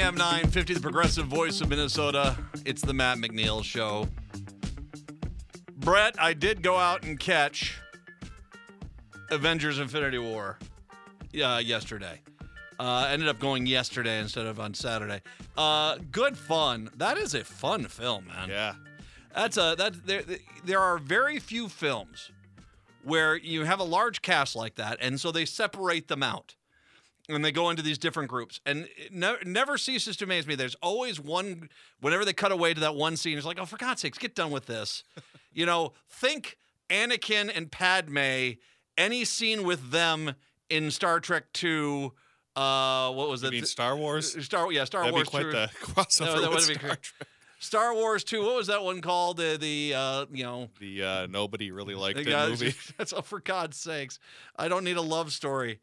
AM 950, the progressive voice of Minnesota. It's the Matt McNeil Show. Brett, I did go out and catch Avengers Infinity War yesterday. Ended up going yesterday instead of on Saturday. Good fun. That is a fun film, man. Yeah. There are very few films where you have a large cast like that, and so they separate them out. And they go into these different groups. And it never ceases to amaze me. There's always one, whenever they cut away to that one scene, it's like, oh, for God's sakes, get done with this. Think Anakin and Padme, any scene with them in Star Trek II, what was it? You mean Star Wars? Star Wars That'd be quite 2. the crossover with Star Trek. Star Wars 2, what was that one called? Nobody really liked it movie. That's, for God's sakes. I don't need a love story.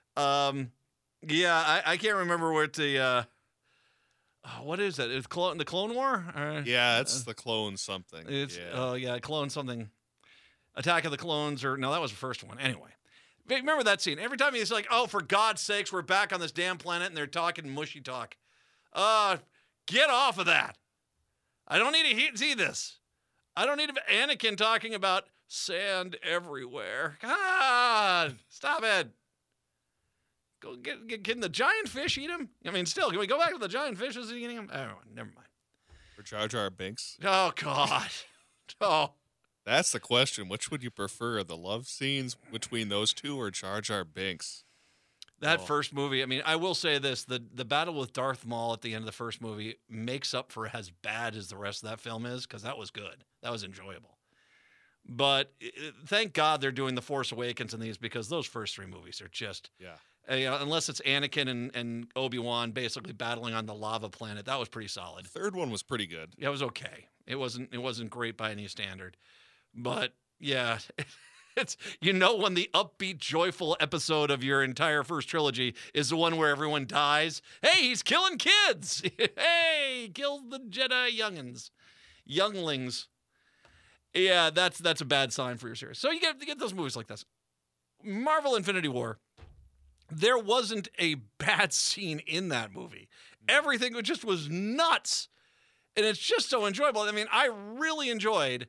Yeah, I can't remember what the what is that? Is the Clone War? Yeah, it's the Clone something. Clone something. Attack of the Clones, or no, that was the first one. Anyway, remember that scene? Every time he's like, "Oh, for God's sakes, we're back on this damn planet," and they're talking mushy talk. Get off of that. I don't need to see this. I don't need Anakin talking about sand everywhere. God, stop it. Go can the giant fish eat him? I mean, still, can we go back to the giant fish? Is he eating him? Oh, never mind. For Jar Jar Binks? Oh, God. Oh. That's the question. Which would you prefer, the love scenes between those two or Jar Jar Binks? That first movie, I mean, I will say this. The battle with Darth Maul at the end of the first movie makes up for as bad as the rest of that film is, because that was good. That was enjoyable. But thank God they're doing The Force Awakens in these, because those first three movies are just... Yeah. Unless it's Anakin and Obi-Wan basically battling on the lava planet, that was pretty solid. The third one was pretty good. Yeah, it was okay. It wasn't great by any standard, but yeah, it's when the upbeat, joyful episode of your entire first trilogy is the one where everyone dies. Hey, he's killing kids. Hey, kills the Jedi younglings. Yeah, that's a bad sign for your series. So you get those movies like this. Marvel Infinity War. There wasn't a bad scene in that movie. Everything just was nuts. And it's just so enjoyable. I mean, I really enjoyed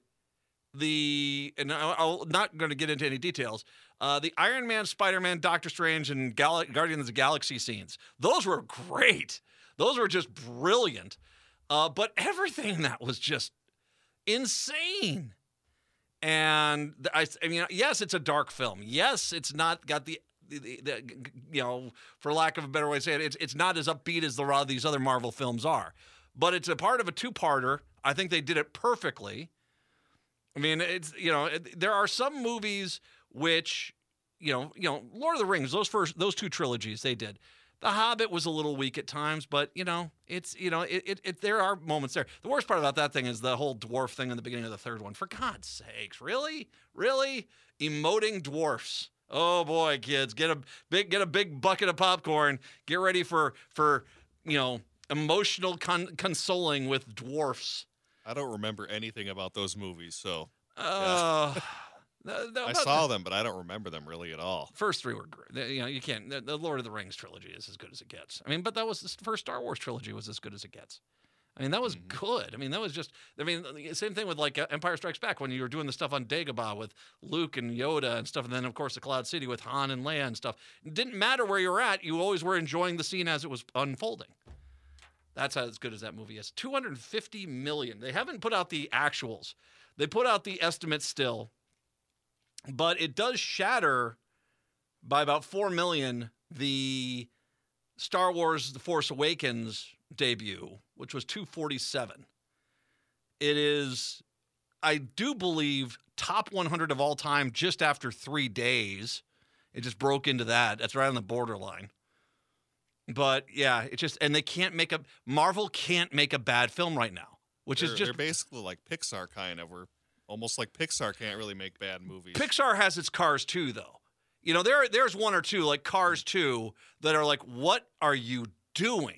and I'm not going to get into any details, the Iron Man, Spider-Man, Doctor Strange, and Guardians of the Galaxy scenes. Those were great. Those were just brilliant. But everything in that was just insane. And I mean, yes, it's a dark film. Yes, it's not got the for lack of a better way to say it, it's not as upbeat as a lot of these other Marvel films are. But it's a part of a two-parter. I think they did it perfectly. I mean, it's there are some movies which, Lord of the Rings, those two trilogies they did. The Hobbit was a little weak at times, but it's there are moments there. The worst part about that thing is the whole dwarf thing in the beginning of the third one. For God's sakes, really emoting dwarfs. Oh boy, kids, get a big bucket of popcorn. Get ready for emotional consoling with dwarfs. I don't remember anything about those movies, so I saw them, but I don't remember them really at all. First three were great. You can't. The Lord of the Rings trilogy is as good as it gets. I mean, but that was the first Star Wars trilogy was as good as it gets. I mean, that was good. I mean, that was just. I mean, same thing with like Empire Strikes Back when you were doing the stuff on Dagobah with Luke and Yoda and stuff, and then of course the Cloud City with Han and Leia and stuff. It didn't matter where you were at; you always were enjoying the scene as it was unfolding. That's how as good as that movie is. $250 million. They haven't put out the actuals. They put out the estimates still, but it does shatter by about $4 million the Star Wars: The Force Awakens debut, which was 247. It is, I do believe, top 100 of all time just after 3 days. It just broke into that. That's right on the borderline. But yeah, it just, and Marvel can't make a bad film right now, they're basically like Pixar kind of, or almost like Pixar can't really make bad movies. Pixar has its Cars 2 though. There's one or two like Cars 2 that are like, what are you doing?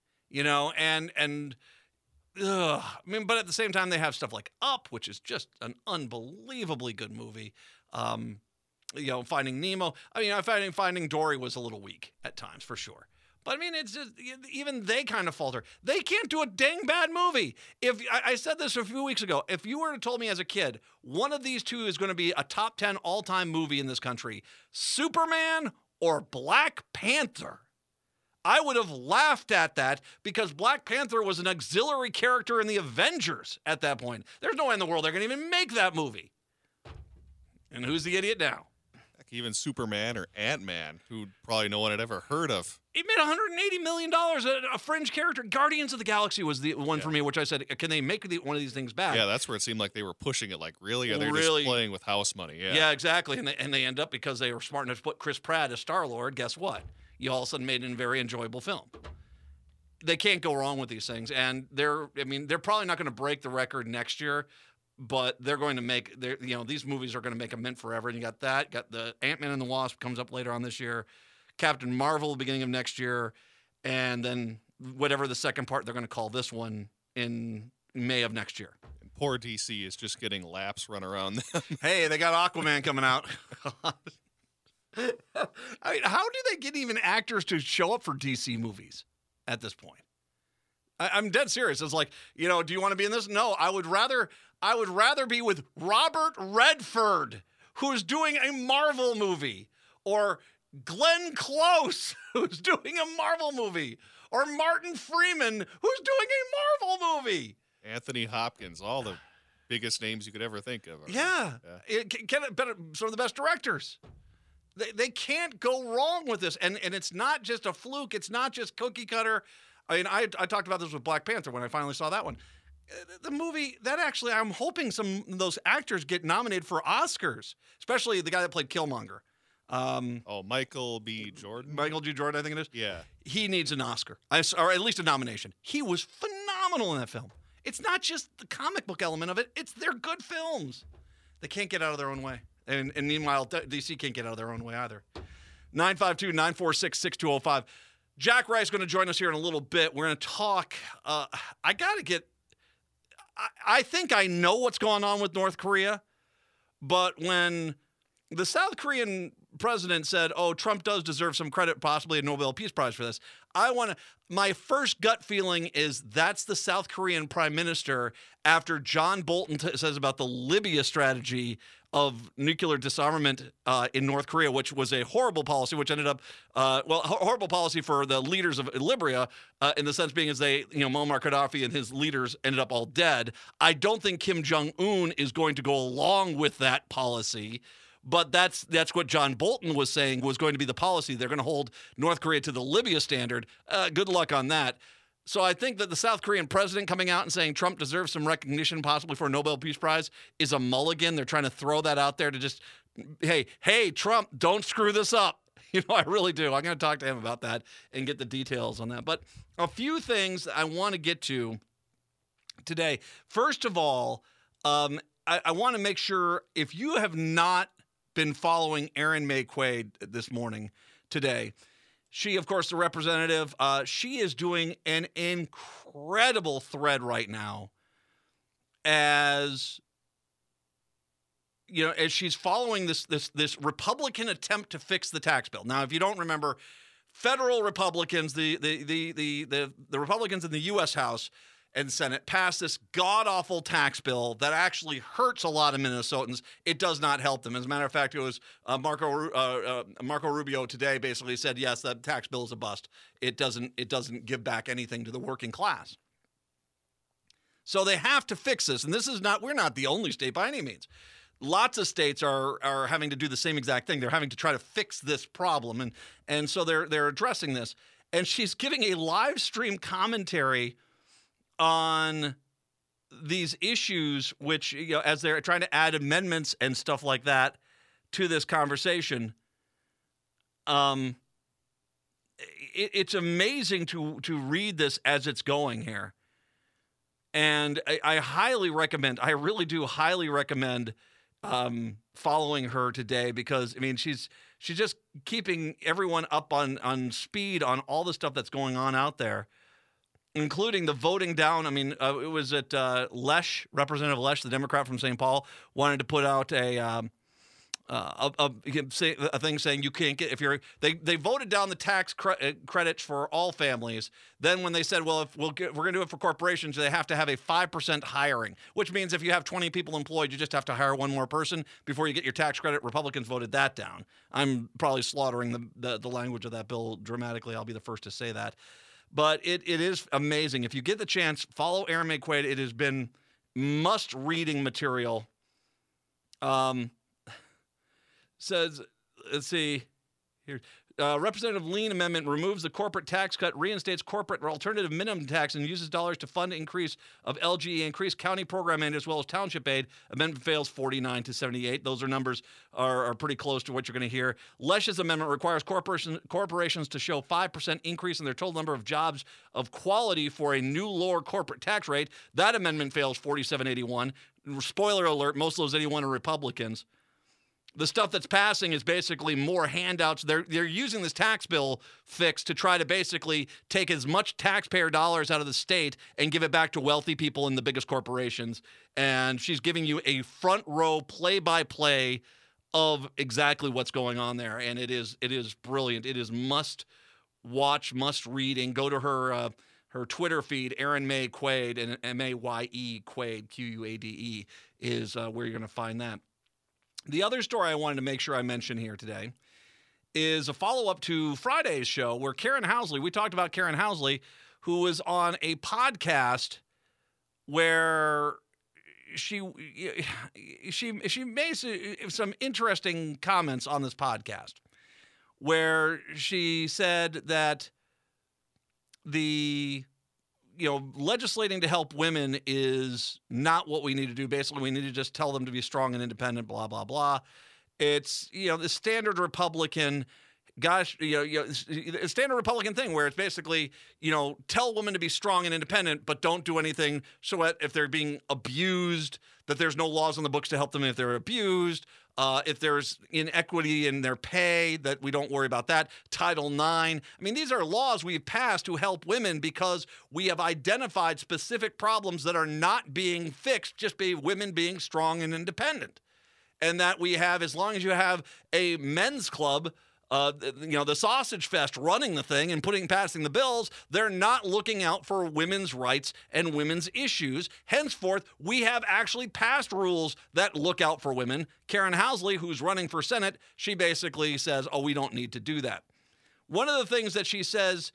I mean, but at the same time, they have stuff like Up, which is just an unbelievably good movie. Finding Nemo. I mean, Finding Dory was a little weak at times, for sure. But I mean, it's just, even they kind of falter. They can't do a dang bad movie. If I said this a few weeks ago, if you were to told me as a kid, one of these two is going to be a top 10 all-time movie in this country, Superman or Black Panther, I would have laughed at that because Black Panther was an auxiliary character in the Avengers at that point. There's no way in the world they're going to even make that movie. And who's the idiot now? Even Superman or Ant-Man, who probably no one had ever heard of. It made $180 million, a fringe character. Guardians of the Galaxy was the one for me, which I said, can they make one of these things back? Yeah, that's where it seemed like they were pushing it. Like, really? Or they're just playing with house money. Yeah, exactly. And they end up, because they were smart enough to put Chris Pratt as Star-Lord, guess what? You all of a sudden made a very enjoyable film. They can't go wrong with these things. And they're probably not going to break the record next year, but they're going to make, these movies are going to make a mint forever. And you got the Ant-Man and the Wasp comes up later on this year, Captain Marvel beginning of next year, and then whatever the second part they're going to call this one in May of next year. And poor DC is just getting laps run around them. Hey, they got Aquaman coming out. I mean, how do they get even actors to show up for DC movies at this point? I'm dead serious. It's like, do you want to be in this? No, I would rather be with Robert Redford, who's doing a Marvel movie, or Glenn Close, who's doing a Marvel movie, or Martin Freeman, who's doing a Marvel movie. Anthony Hopkins, all the biggest names you could ever think of. Yeah. Some of the best directors. They can't go wrong with this. And it's not just a fluke. It's not just cookie cutter. I mean, I talked about this with Black Panther when I finally saw that one. The movie, that actually, I'm hoping some of those actors get nominated for Oscars, especially the guy that played Killmonger. Michael B. Jordan? Michael G. Jordan, I think it is. Yeah. He needs an Oscar, or at least a nomination. He was phenomenal in that film. It's not just the comic book element of it. They're good films. They can't get out of their own way. And meanwhile, DC can't get out of their own way either. 952-946-6205. Jack Wright's going to join us here in a little bit. We're going to talk. I think I know what's going on with North Korea, but when the South Korean president said, Trump does deserve some credit, possibly a Nobel Peace Prize for this, my first gut feeling is that's the South Korean prime minister after John Bolton says about the Libya strategy of nuclear disarmament in North Korea, which was a horrible policy, which ended up, horrible policy for the leaders of Libya, in the sense being as Muammar Gaddafi and his leaders ended up all dead. I don't think Kim Jong-un is going to go along with that policy, but that's what John Bolton was saying was going to be the policy. They're going to hold North Korea to the Libya standard. Good luck on that. So I think that the South Korean president coming out and saying Trump deserves some recognition, possibly for a Nobel Peace Prize, is a mulligan. They're trying to throw that out there to just, hey, Trump, don't screw this up. I really do. I'm going to talk to him about that and get the details on that. But a few things I want to get to today. First of all, I want to make sure if you have not been following Erin May Quaid this morning, today, she, of course, the representative, she is doing an incredible thread right now as she's following this Republican attempt to fix the tax bill. Now, if you don't remember, federal Republicans, the Republicans in the U.S. House and Senate passed this god-awful tax bill that actually hurts a lot of Minnesotans. It does not help them. As a matter of fact, it was Marco Rubio today basically said, yes, that tax bill is a bust. It doesn't give back anything to the working class. So they have to fix this. And we're not the only state by any means. Lots of states are having to do the same exact thing. They're having to try to fix this problem. And so they're addressing this. And she's giving a live stream commentary on these issues, which, as they're trying to add amendments and stuff like that to this conversation, it's amazing to read this as it's going here. And I highly recommend, I really do highly recommend following her today because, she's just keeping everyone up on speed on all the stuff that's going on out there, including the voting down. It was at Lesh, Representative Lesh, the Democrat from St. Paul, wanted to put out a thing saying you can't get if you're they voted down the tax credits for all families. Then when they said, well, if we're going to do it for corporations, they have to have a 5% hiring, which means if you have 20 people employed, you just have to hire one more person before you get your tax credit. Republicans voted that down. I'm probably slaughtering the language of that bill dramatically. I'll be the first to say that. But it is amazing. If you get the chance, follow Erin Maye Quade. It has been must-reading material. Says, let's see here. Representative Lean amendment removes the corporate tax cut, reinstates corporate alternative minimum tax, and uses dollars to fund increase of LGE, increased county program aid as well as township aid. Amendment fails 49-78. Those numbers are pretty close to what you're going to hear. Lesch's amendment requires corporations to show 5% increase in their total number of jobs of quality for a new lower corporate tax rate. That amendment fails 47-81. Spoiler alert, most of those 81 are Republicans. The stuff that's passing is basically more handouts. They're using this tax bill fix to try to basically take as much taxpayer dollars out of the state and give it back to wealthy people in the biggest corporations. And she's giving you a front row play-by-play of exactly what's going on there. And it is brilliant. It is must watch, must reading. Go to her Twitter feed, Erin Maye Quade, and M-A-Y-E Quade, Q-U-A-D-E, is where you're going to find that. The other story I wanted to make sure I mention here today is a follow-up to Friday's show where Karen Housley, we talked about Karen Housley, who was on a podcast where she made some interesting comments on this podcast where she said that legislating to help women is not what we need to do. Basically, we need to just tell them to be strong and independent, blah, blah, blah. It's, the standard Republican, standard Republican thing where it's basically, tell women to be strong and independent, but don't do anything so that if they're being abused, that there's no laws on the books to help them if they're abused. If there's inequity in their pay, that we don't worry about that. Title IX. I mean, these are laws we've passed to help women because we have identified specific problems that are not being fixed, just by women being strong and independent. And that we have, as long as you have a men's club, the Sausage Fest running the thing and passing the bills, they're not looking out for women's rights and women's issues. Henceforth, we have actually passed rules that look out for women. Karen Housley, who's running for Senate, she basically says, we don't need to do that. One of the things that she says,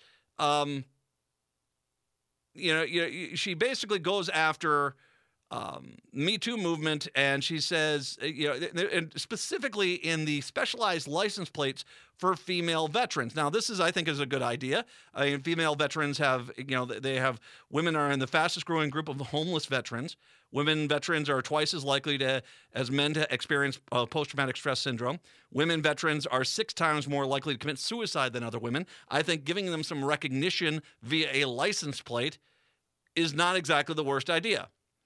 she basically goes after Me Too movement, and she says, and specifically in the specialized license plates for female veterans. Now, this is, I think, is a good idea. Female veterans have, women are in the fastest growing group of the homeless veterans. Women veterans are twice as likely as men to experience post-traumatic stress syndrome. Women veterans are 6 times more likely to commit suicide than other women. I think giving them some recognition via a license plate is not exactly the worst idea.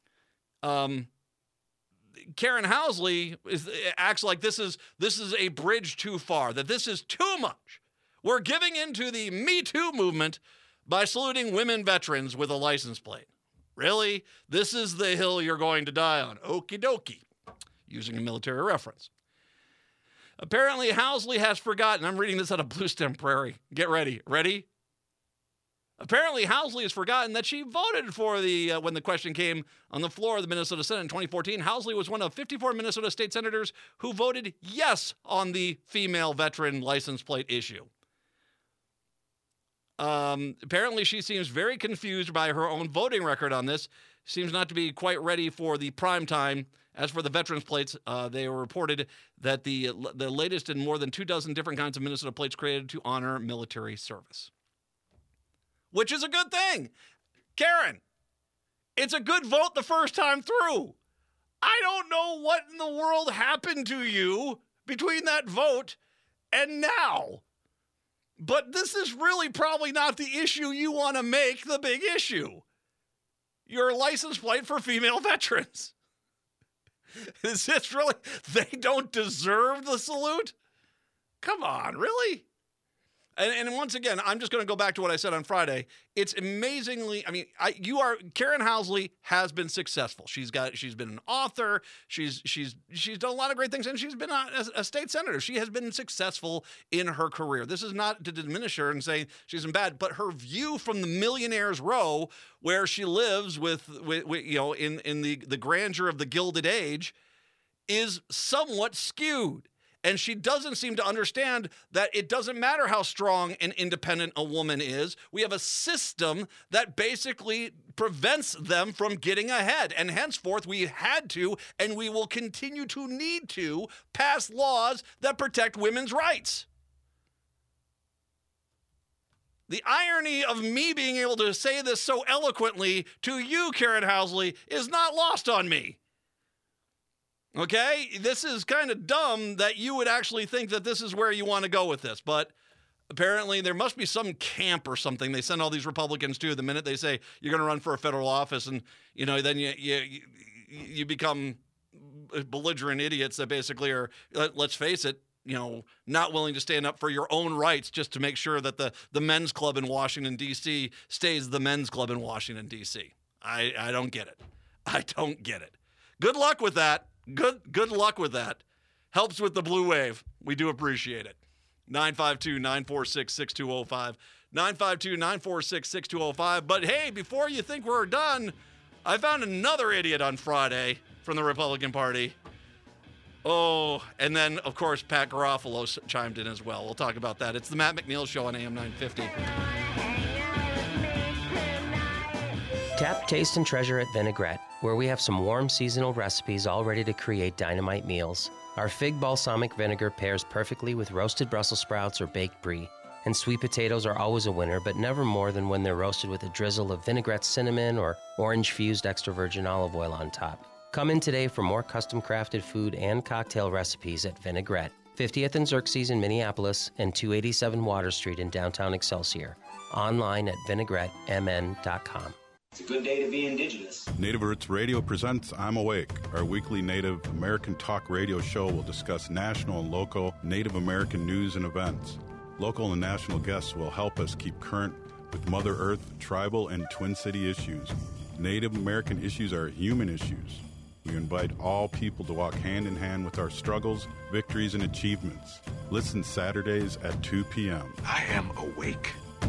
Karen Housley acts like this is a bridge too far, that this is too much. We're giving into the Me Too movement by saluting women veterans with a license plate. Really? This is the hill you're going to die on. Okie dokie. Using a military reference. Apparently, Housley has forgotten. I'm reading this out of Blue Stem Prairie. Get ready. Ready? Apparently, Housley has forgotten that she voted for when the question came on the floor of the Minnesota Senate in 2014. Housley was one of 54 Minnesota state senators who voted yes on the female veteran license plate issue. Apparently, she seems very confused by her own voting record on this. Seems not to be quite ready for the prime time. As for the veterans plates, they were reported that the latest in more than 24 different kinds of Minnesota plates created to honor military service. Which is a good thing. Karen, it's a good vote the first time through. I don't know what in the world happened to you between that vote and now. But this is really probably not the issue you want to make the big issue. Your license plate for female veterans. Is this really, they don't deserve the salute? Come on, really? And once again, I'm just going to go back to what I said on Friday. It's amazingly, I mean, Karen Housley has been successful. She's been an author. She's done a lot of great things, and she's been a state senator. She has been successful in her career. This is not to diminish her and say she's bad, but her view from the millionaire's row, where she lives with in the grandeur of the Gilded Age, is somewhat skewed. And she doesn't seem to understand that it doesn't matter how strong and independent a woman is. We have a system that basically prevents them from getting ahead. And henceforth, we had to, and we will continue to need to, pass laws that protect women's rights. The irony of me being able to say this so eloquently to you, Karen Housley, is not lost on me. Okay, this is kind of dumb that you would actually think that this is where you want to go with this, but apparently there must be some camp or something they send all these Republicans to the minute they say you're going to run for a federal office, and then you become belligerent idiots that basically are, let's face it, not willing to stand up for your own rights just to make sure that the men's club in Washington, D.C. stays the men's club in Washington, D.C. I don't get it. I don't get it. Good luck with that. Good luck with that. Helps with the blue wave. We do appreciate it. 952-946-6205. 952-946-6205. But hey, before you think we're done, I found another idiot on Friday from the Republican Party. Oh, and then, of course, Pat Garofalo chimed in as well. We'll talk about that. It's the Matt McNeil Show on AM 950. Tap, taste, and treasure at Vinaigrette, where we have some warm seasonal recipes all ready to create dynamite meals. Our fig balsamic vinegar pairs perfectly with roasted Brussels sprouts or baked brie. And sweet potatoes are always a winner, but never more than when they're roasted with a drizzle of vinaigrette cinnamon or orange-fused extra virgin olive oil on top. Come in today for more custom-crafted food and cocktail recipes at Vinaigrette, 50th and Xerxes in Minneapolis and 287 Water Street in downtown Excelsior. Online at vinaigrettemn.com. It's a good day to be indigenous. Native Roots Radio presents I'm Awake. Our weekly Native American talk radio show will discuss national and local Native American news and events. Local and national guests will help us keep current with Mother Earth, tribal, and Twin City issues. Native American issues are human issues. We invite all people to walk hand in hand with our struggles, victories, and achievements. Listen Saturdays at 2 p.m. I am awake.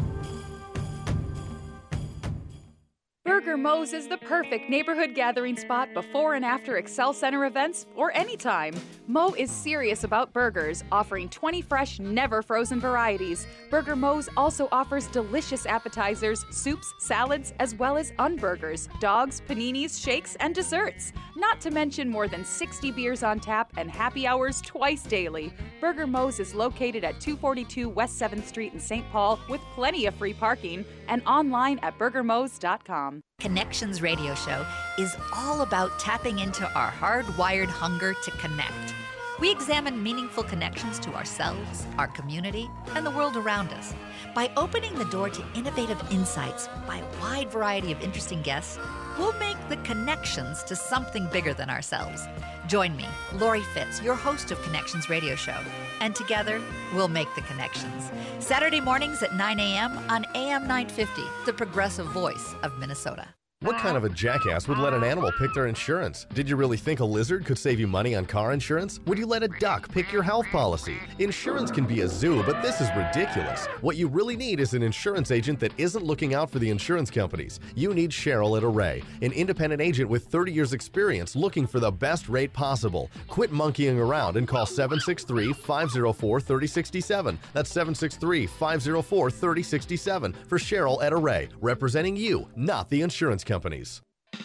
Burger Mo's is the perfect neighborhood gathering spot before and after Excel Center events or anytime. Mo is serious about burgers, offering 20 fresh, never frozen varieties. Burger Mo's also offers delicious appetizers, soups, salads, as well as unburgers, dogs, paninis, shakes, and desserts. Not to mention more than 60 beers on tap and happy hours twice daily. Burger Mo's is located at 242 West 7th Street in St. Paul with plenty of free parking and online at burgermos.com. Connections Radio Show is all about tapping into our hardwired hunger to connect. We examine meaningful connections to ourselves, our community, and the world around us. By opening the door to innovative insights by a wide variety of interesting guests, we'll make the connections to something bigger than ourselves. Join me, Lori Fitz, your host of Connections Radio Show, and together we'll make the connections. Saturday mornings at 9 a.m. on AM 950, the progressive voice of Minnesota. What kind of a jackass would let an animal pick their insurance? Did you really think a lizard could save you money on car insurance? Would you let a duck pick your health policy? Insurance can be a zoo, but this is ridiculous. What you really need is an insurance agent that isn't looking out for the insurance companies. You need Cheryl at Array, an independent agent with 30 years experience looking for the best rate possible. Quit monkeying around and call 763-504-3067. That's 763-504-3067 for Cheryl at Array, representing you, not the insurance companies.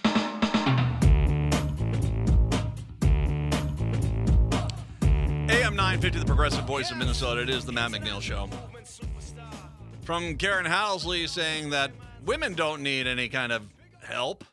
AM 950, the progressive voice of Minnesota. It is the Matt McNeil Show. From Karen Housley saying that women don't need any kind of help,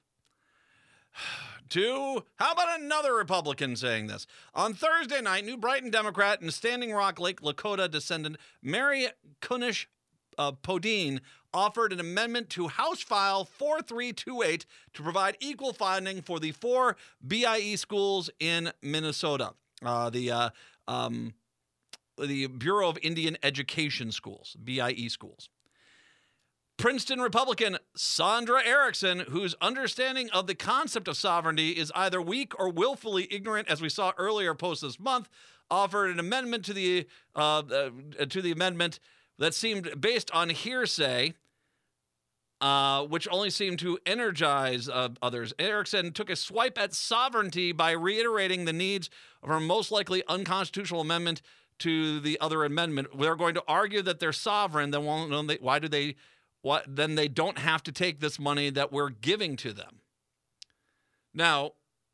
to how about another Republican saying this? On Thursday night, New Brighton Democrat and Standing Rock Lake Lakota descendant Mary Kunish Podine offered an amendment to House File 4328 to provide equal funding for the 4 BIE schools in Minnesota. the Bureau of Indian Education Schools, BIE schools. Princeton Republican Sandra Erickson, whose understanding of the concept of sovereignty is either weak or willfully ignorant, as we saw earlier post this month, offered an amendment to the amendment that seemed based on hearsay, which only seemed to energize others. Erickson took a swipe at sovereignty by reiterating the needs of her most likely unconstitutional amendment to the other amendment. They're going to argue that they're sovereign. Then why do they? Then they don't have to take this money that we're giving to them. Now,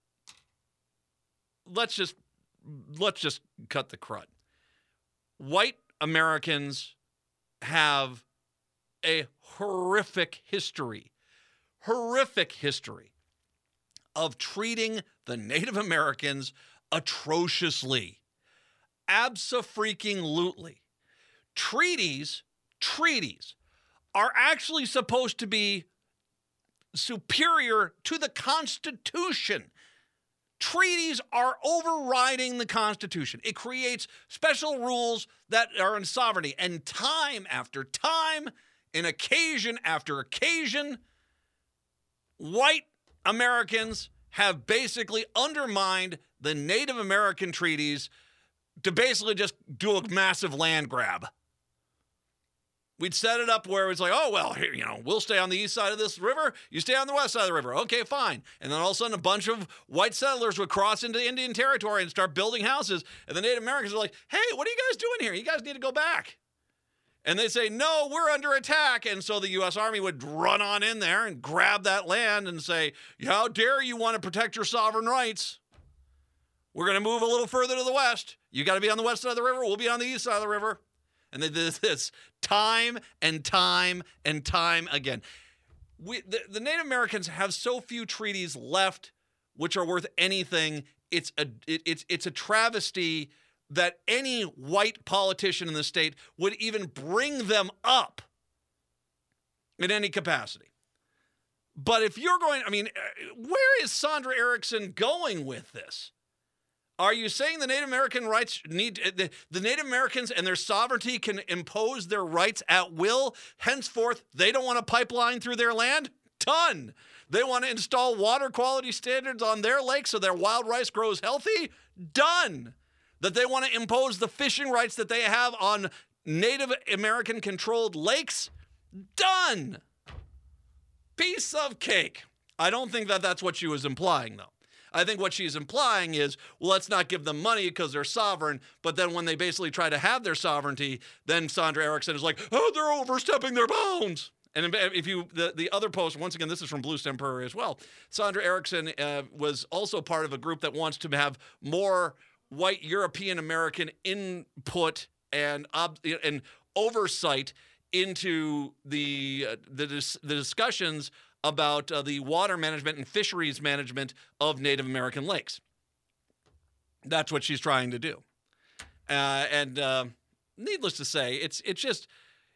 let's just cut the crud. White Americans have a horrific history of treating the Native Americans atrociously. Abso-freaking-lutely. Treaties are actually supposed to be superior to the Constitution. Treaties are overriding the Constitution. It creates special rules that are in sovereignty. And time after time, and occasion after occasion, white Americans have basically undermined the Native American treaties to basically just do a massive land grab. We'd set it up where it's like, oh, well, here, we'll stay on the east side of this river. You stay on the west side of the river. Okay, fine. And then all of a sudden, a bunch of white settlers would cross into Indian territory and start building houses. And the Native Americans are like, hey, what are you guys doing here? You guys need to go back. And they say, no, we're under attack. And so the U.S. Army would run on in there and grab that land and say, how dare you want to protect your sovereign rights? We're going to move a little further to the west. You got to be on the west side of the river. We'll be on the east side of the river. And they did this time and time and time again. The Native Americans have so few treaties left which are worth anything. It's a travesty that any white politician in the state would even bring them up in any capacity. But if you're going, where is Sandra Erickson going with this? Are you saying the Native American rights the Native Americans and their sovereignty can impose their rights at will? Henceforth, they don't want a pipeline through their land? Done. They want to install water quality standards on their lakes so their wild rice grows healthy? Done. That they want to impose the fishing rights that they have on Native American controlled lakes? Done. Piece of cake. I don't think that that's what she was implying, though. I think what she's implying is, well, let's not give them money because they're sovereign. But then when they basically try to have their sovereignty, then Sandra Erickson is like, oh, they're overstepping their bounds. And if you, the other post, once again, this is from Blue Stem Prairie as well. Sandra Erickson was also part of a group that wants to have more white European American input and oversight into the discussions about the water management and fisheries management of Native American lakes. That's what she's trying to do. And needless to say, it's just,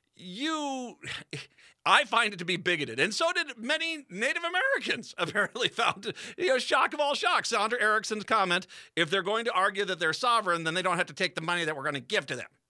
I find it to be bigoted. And so did many Native Americans, apparently found, shock of all shocks. Sandra Erickson's comment, if they're going to argue that they're sovereign, then they don't have to take the money that we're going to give to them.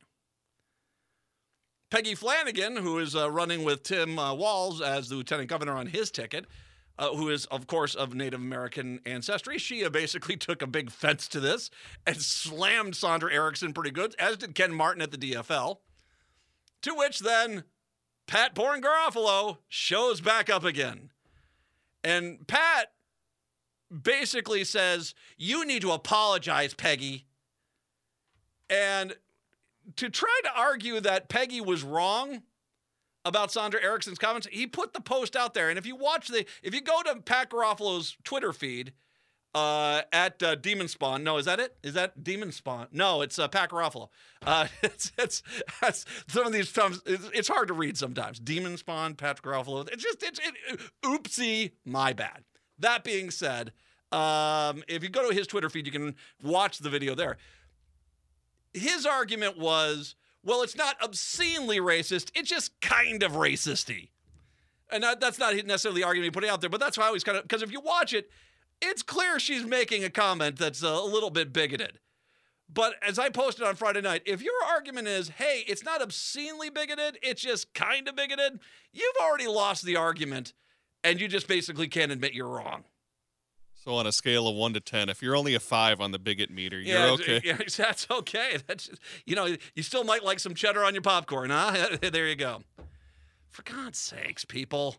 Peggy Flanagan, who is running with Tim Walz as the lieutenant governor on his ticket, who is, of course, of Native American ancestry, she basically took a big fence to this and slammed Sandra Erickson pretty good, as did Ken Martin at the DFL. To which then Pat Garofalo shows back up again. And Pat basically says, you need to apologize, Peggy. And to try to argue that Peggy was wrong about Sandra Erickson's comments, he put the post out there. And if you go to Pat Garofalo's Twitter feed at Demon Spawn, no, is that it? Is that Demon Spawn? No, it's Pat Garofalo. It's some of these times it's hard to read sometimes. Demon Spawn, Pat Garofalo. Oopsie, my bad. That being said, if you go to his Twitter feed, you can watch the video there. His argument was, well, it's not obscenely racist. It's just kind of racist-y. And that's not necessarily the argument he put out there, but that's why I always because if you watch it, it's clear she's making a comment that's a little bit bigoted. But as I posted on Friday night, if your argument is, hey, it's not obscenely bigoted, it's just kind of bigoted, you've already lost the argument, and you just basically can't admit you're wrong. So on a scale of 1 to 10, if you're only a 5 on the bigot meter, you're okay. Yeah, that's okay. That's just, you still might like some cheddar on your popcorn, huh? There you go. For God's sakes, people.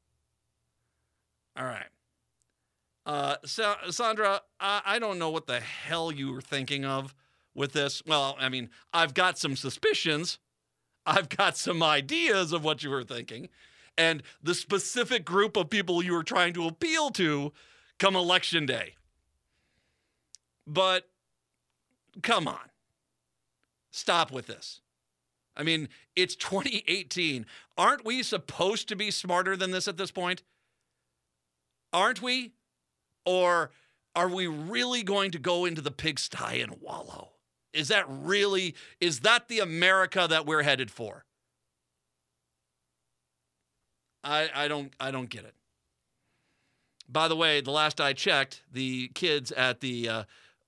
All right. Sandra, I don't know what the hell you were thinking of with this. Well, I mean, I've got some suspicions. I've got some ideas of what you were thinking. And the specific group of people you were trying to appeal to come election day. But come on. Stop with this. I mean, it's 2018. Aren't we supposed to be smarter than this at this point? Aren't we? Or are we really going to go into the pigsty and wallow? Is that the America that we're headed for? I don't get it. By the way, the last I checked, the kids at the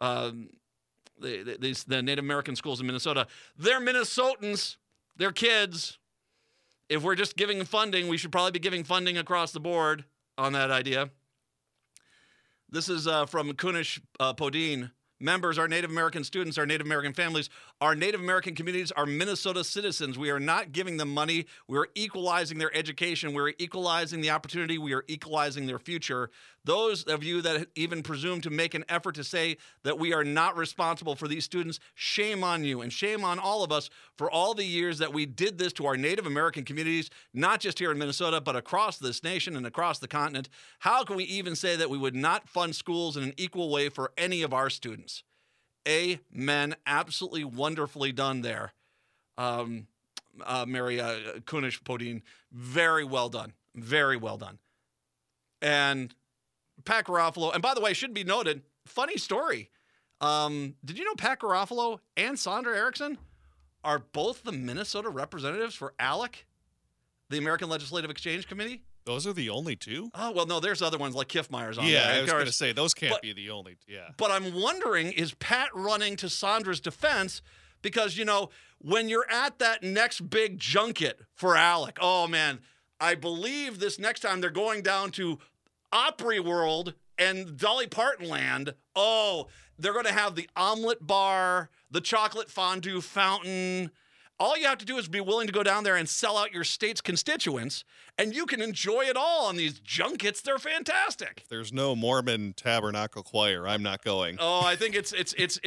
Native American schools in Minnesota, they're Minnesotans. They're kids. If we're just giving funding, we should probably be giving funding across the board on that idea. This is from Kunish Podine. Members, our Native American students, our Native American families, our Native American communities are Minnesota citizens. We are not giving them money. We are equalizing their education. We are equalizing the opportunity. We are equalizing their future. Those of you that even presume to make an effort to say that we are not responsible for these students, shame on you and shame on all of us for all the years that we did this to our Native American communities, not just here in Minnesota, but across this nation and across the continent. How can we even say that we would not fund schools in an equal way for any of our students? Amen. Absolutely wonderfully done there. Mary Kunish Podine. Very well done. Very well done. And Pat Garofalo, and by the way, should be noted, funny story. Did you know Pat Garofalo and Sandra Erickson are both the Minnesota representatives for ALEC, the American Legislative Exchange Committee? Those are the only two? Oh, well, no, there's other ones like Kiffmeyer's on there. Yeah, I was going to say, those can't be the only, But I'm wondering, is Pat running to Sandra's defense? Because, when you're at that next big junket for ALEC, oh, man, I believe this next time they're going down to Opry World and Dolly Parton Land. Oh, they're going to have the omelet bar, the chocolate fondue fountain. All you have to do is be willing to go down there and sell out your state's constituents, and you can enjoy it all on these junkets. They're fantastic. If there's no Mormon Tabernacle Choir, I'm not going. Oh, I think it's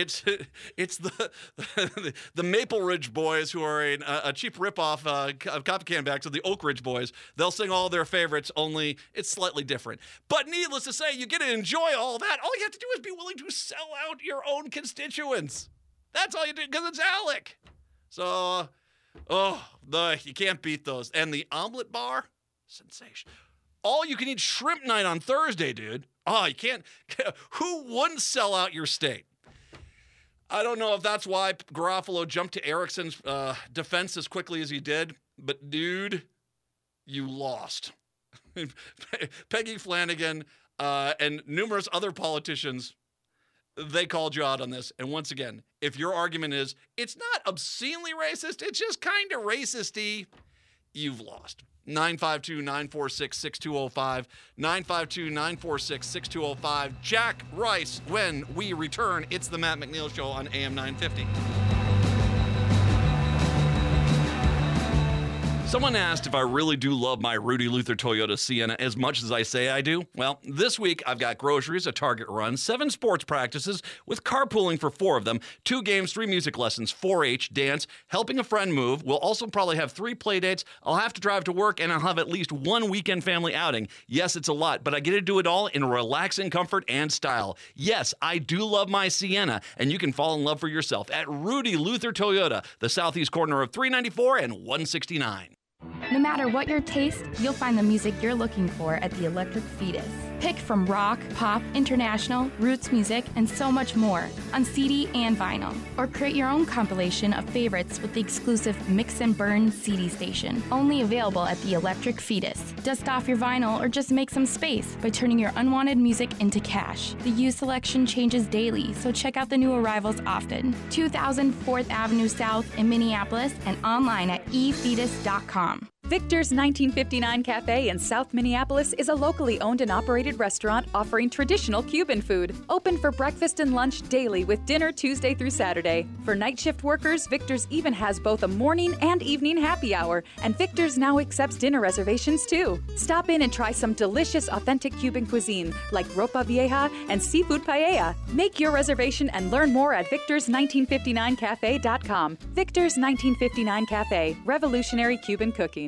the Maple Ridge Boys, who are a cheap ripoff of Copy Canbacks of the Oak Ridge Boys. They'll sing all their favorites, only it's slightly different. But needless to say, you get to enjoy all that. All you have to do is be willing to sell out your own constituents. That's all you do, because it's ALEC. So, you can't beat those. And the omelet bar, sensation. All you can eat shrimp night on Thursday, dude. Oh, you can't. Who wouldn't sell out your state? I don't know if that's why Garofalo jumped to Erickson's defense as quickly as he did, but dude, you lost. Peggy Flanagan and numerous other politicians, they called you out on this. And once again, if your argument is it's not obscenely racist, it's just kind of racist-y, you've lost. 952-946-6205. 952-946-6205. Jack Rice, when we return, it's the Matt McNeil Show on AM 950. Someone asked if I really do love my Rudy Luther Toyota Sienna as much as I say I do. Well, this week I've got groceries, a Target run, 7 sports practices with carpooling for 4 of them, 2 games, 3 music lessons, 4-H, dance, helping a friend move. We'll also probably have 3 play dates. I'll have to drive to work, and I'll have at least 1 weekend family outing. Yes, it's a lot, but I get to do it all in relaxing comfort and style. Yes, I do love my Sienna, and you can fall in love for yourself at Rudy Luther Toyota, the southeast corner of 394 and 169. No matter what your taste, you'll find the music you're looking for at the Electric Fetus. Pick from rock, pop, international, roots music, and so much more on CD and vinyl. Or create your own compilation of favorites with the exclusive Mix and Burn CD station, only available at the Electric Fetus. Dust off your vinyl or just make some space by turning your unwanted music into cash. The used selection changes daily, so check out the new arrivals often. 2000 4th Avenue South in Minneapolis and online at efetus.com. Victor's 1959 Cafe in South Minneapolis is a locally owned and operated restaurant offering traditional Cuban food. Open for breakfast and lunch daily with dinner Tuesday through Saturday. For night shift workers, Victor's even has both a morning and evening happy hour, and Victor's now accepts dinner reservations too. Stop in and try some delicious authentic Cuban cuisine like ropa vieja and seafood paella. Make your reservation and learn more at victors1959cafe.com. Victor's 1959 Cafe, revolutionary Cuban cooking.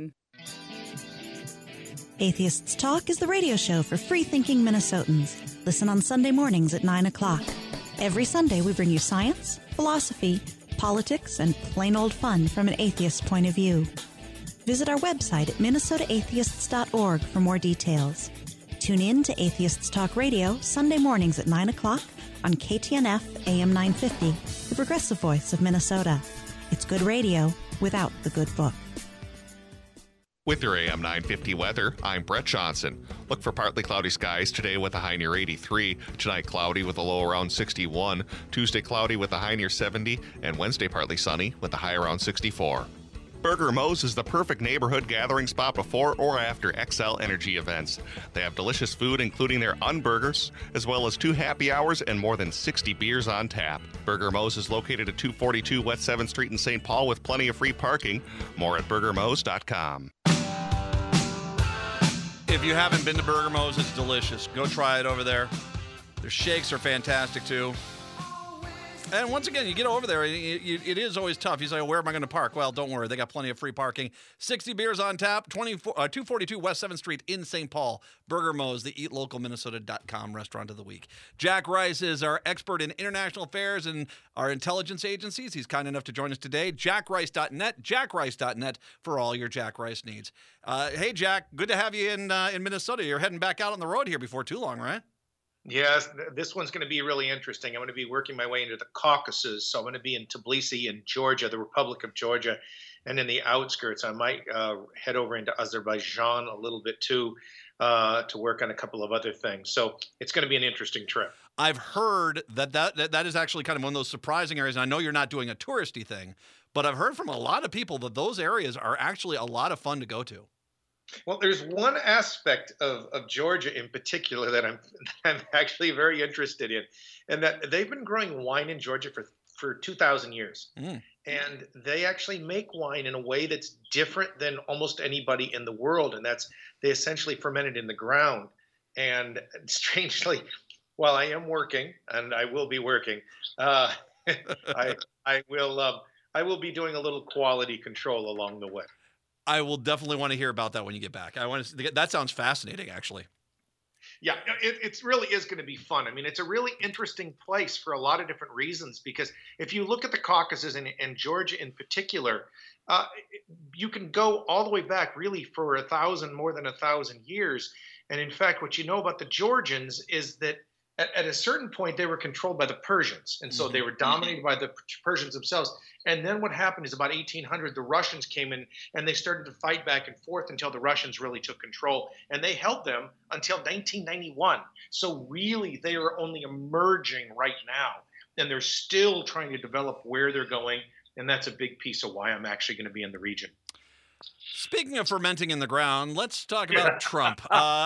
Atheists Talk is the radio show for free-thinking Minnesotans. Listen on Sunday mornings at 9 o'clock. Every Sunday, we bring you science, philosophy, politics, and plain old fun from an atheist point of view. Visit our website at minnesotaatheists.org for more details. Tune in to Atheists Talk Radio Sunday mornings at 9 o'clock on KTNF AM 950, the progressive voice of Minnesota. It's good radio without the good book. With your AM 950 weather, I'm Brett Johnson. Look for partly cloudy skies today with a high near 83. Tonight, cloudy with a low around 61. Tuesday, cloudy with a high near 70. And Wednesday, partly sunny with a high around 64. Burger Mo's is the perfect neighborhood gathering spot before or after XL Energy events. They have delicious food, including their unburgers, as well as 2 happy hours and more than 60 beers on tap. Burger Mo's is located at 242 West 7th Street in St. Paul with plenty of free parking. More at burgermos.com. If you haven't been to Burger Mo's, it's delicious. Go try it over there. Their shakes are fantastic, too. And once again, you get over there, it is always tough. You say, where am I going to park? Well, don't worry. They got plenty of free parking. 60 beers on tap, 242 West 7th Street in St. Paul. Burger Mo's, the eatlocalminnesota.com restaurant of the week. Jack Rice is our expert in international affairs and our intelligence agencies. He's kind enough to join us today. JackRice.net, JackRice.net for all your Jack Rice needs. Hey, Jack, good to have you in Minnesota. You're heading back out on the road here before too long, right? Yes, this one's going to be really interesting. I'm going to be working my way into the Caucasus. So I'm going to be in Tbilisi in Georgia, the Republic of Georgia, and in the outskirts. I might head over into Azerbaijan a little bit too to work on a couple of other things. So it's going to be an interesting trip. I've heard that is actually kind of one of those surprising areas. And I know you're not doing a touristy thing, but I've heard from a lot of people that those areas are actually a lot of fun to go to. Well, there's one aspect of Georgia in particular that I'm actually very interested in, and that they've been growing wine in Georgia for 2,000 years. And they actually make wine in a way that's different than almost anybody in the world, and that's they essentially ferment it in the ground. And strangely, while I am working, and I will be working, I will be doing a little quality control along the way. I will definitely want to hear about that when you get back. That sounds fascinating, actually. Yeah, it really is going to be fun. I mean, it's a really interesting place for a lot of different reasons, because if you look at the Caucasus and Georgia in particular, you can go all the way back really for more than 1,000 years. And in fact, what you know about the Georgians is that at a certain point, they were controlled by the Persians. And so they were dominated by the Persians themselves. And then what happened is about 1800, the Russians came in and they started to fight back and forth until the Russians really took control. And they held them until 1991. So really, they are only emerging right now. And they're still trying to develop where they're going. And that's a big piece of why I'm actually going to be in the region. Speaking of fermenting in the ground, let's talk about Trump.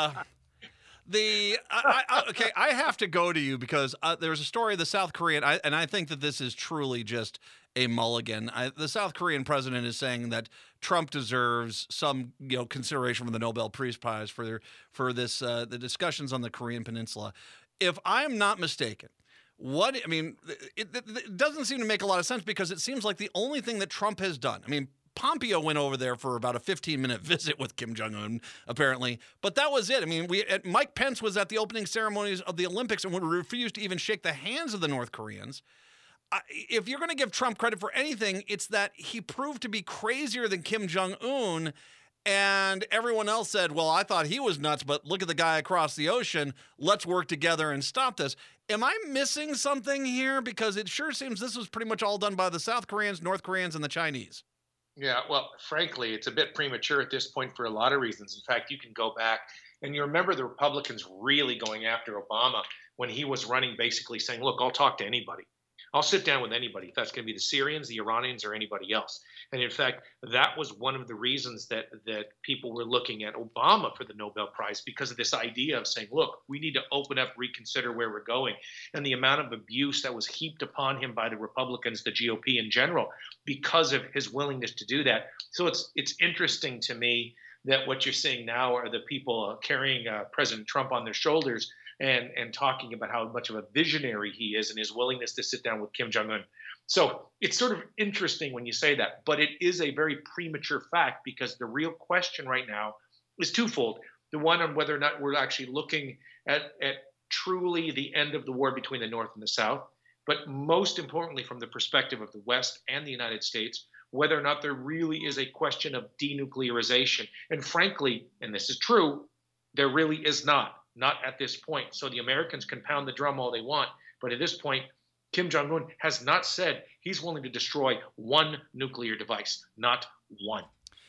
I have to go to you because there's a story of the South Korean, and I think that this is truly just a mulligan. The South Korean president is saying that Trump deserves some consideration for the Nobel Peace Prize for this the discussions on the Korean Peninsula. If I'm not mistaken, it doesn't seem to make a lot of sense because it seems like the only thing that Trump has done. I mean, Pompeo went over there for about a 15-minute visit with Kim Jong-un, apparently. But that was it. I mean, Mike Pence was at the opening ceremonies of the Olympics and would refuse to even shake the hands of the North Koreans. If you're going to give Trump credit for anything, it's that he proved to be crazier than Kim Jong-un. And everyone else said, well, I thought he was nuts, but look at the guy across the ocean. Let's work together and stop this. Am I missing something here? Because it sure seems this was pretty much all done by the South Koreans, North Koreans, and the Chinese. Yeah, well, frankly, it's a bit premature at this point for a lot of reasons. In fact, you can go back and you remember the Republicans really going after Obama when he was running, basically saying, look, I'll talk to anybody. I'll sit down with anybody, if that's going to be the Syrians, the Iranians, or anybody else. And in fact, that was one of the reasons that people were looking at Obama for the Nobel Prize, because of this idea of saying, look, we need to open up, reconsider where we're going. And the amount of abuse that was heaped upon him by the Republicans, the GOP in general, because of his willingness to do that. So it's interesting to me that what you're seeing now are the people carrying President Trump on their shoulders and talking about how much of a visionary he is and his willingness to sit down with Kim Jong-un. So it's sort of interesting when you say that, but it is a very premature fact, because the real question right now is twofold. The one on whether or not we're actually looking at truly the end of the war between the North and the South, but most importantly from the perspective of the West and the United States, whether or not there really is a question of denuclearization. And frankly, and this is true, there really is not at this point. So the Americans can pound the drum all they want, but at this point, Kim Jong-un has not said he's willing to destroy one nuclear device, not one.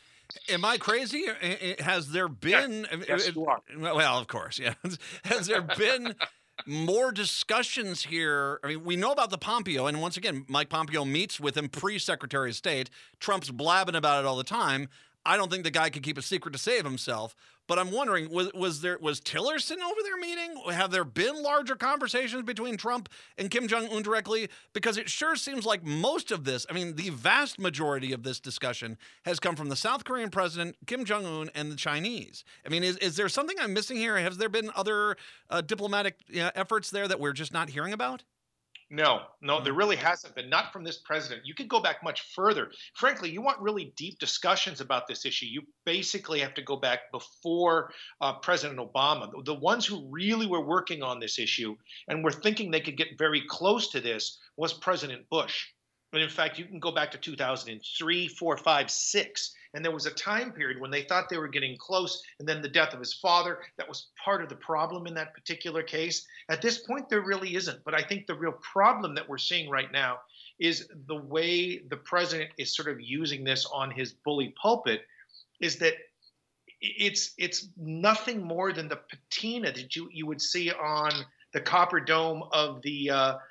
Am I crazy? Has there been... Yes, you are. Well, of course, yeah. Has there been more discussions here? I mean, we know about the Pompeo, and once again, Mike Pompeo meets with him pre-Secretary of State. Trump's blabbing about it all the time. I don't think the guy could keep a secret to save himself. But I'm wondering, was Tillerson over there meeting? Have there been larger conversations between Trump and Kim Jong-un directly? Because it sure seems like most of this, I mean, the vast majority of this discussion has come from the South Korean president, Kim Jong-un, and the Chinese. I mean, is there something I'm missing here? Has there been other diplomatic efforts there that we're just not hearing about? No, there really hasn't been. Not from this president. You could go back much further. Frankly, you want really deep discussions about this issue, you basically have to go back before President Obama. The ones who really were working on this issue and were thinking they could get very close to this was President Bush. And in fact, you can go back to 2003, 4, 5, 6. And there was a time period when they thought they were getting close, and then the death of his father, that was part of the problem in that particular case. At this point, there really isn't. But I think the real problem that we're seeing right now is the way the president is sort of using this on his bully pulpit, is that it's nothing more than the patina that you would see on the copper dome of the